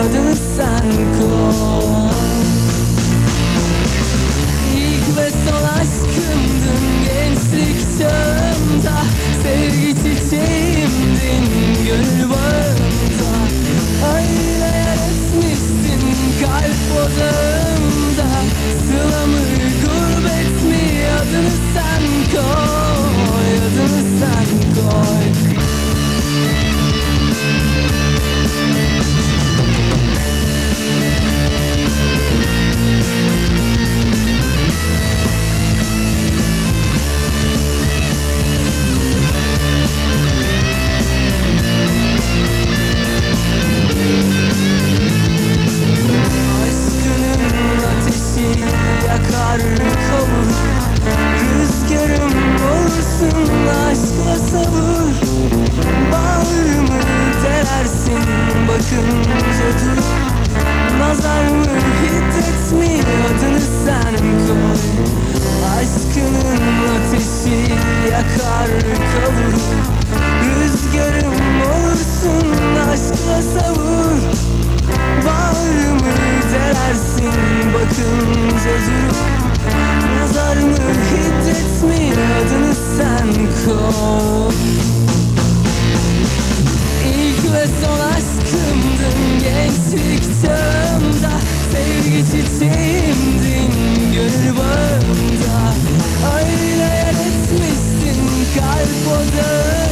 adını sen koy. İlk ve son aşkımdın gençlik çağımda, sevgi çiçeğimdin gönül bağımda. Öyle yer etmişsin kalp odağımda, sıla mı gurbet mi adını sen koy, adını sen koy. Yakar kavur, rüzgarım olursun, aşkla savur. Bağrımı delersin bakınca dur. Nazar mı hiddet mi adını sen koy. Aşkının ateşi yakar kavur, rüzgarım olursun, aşkla savur. Bağrımı delersin bakınca dur. Nazar mı hiddet mi adını sen koy. İlk ve son aşkımdın gençlik çağımda, sevgi çiçeğimdin gönül bağımda. Öyle yer etmişsin kalp odağımda,